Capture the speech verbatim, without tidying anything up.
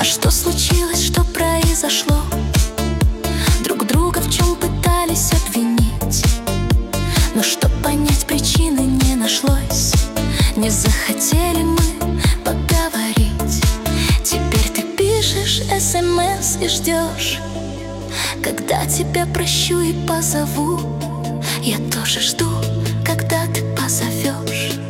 А что случилось, что произошло? Друг друга в чем пытались обвинить, но чтоб понять причины не нашлось. Не захотели мы поговорить. Теперь ты пишешь смс и ждешь, когда тебя прощу и позову. Я тоже жду, когда ты позовешь.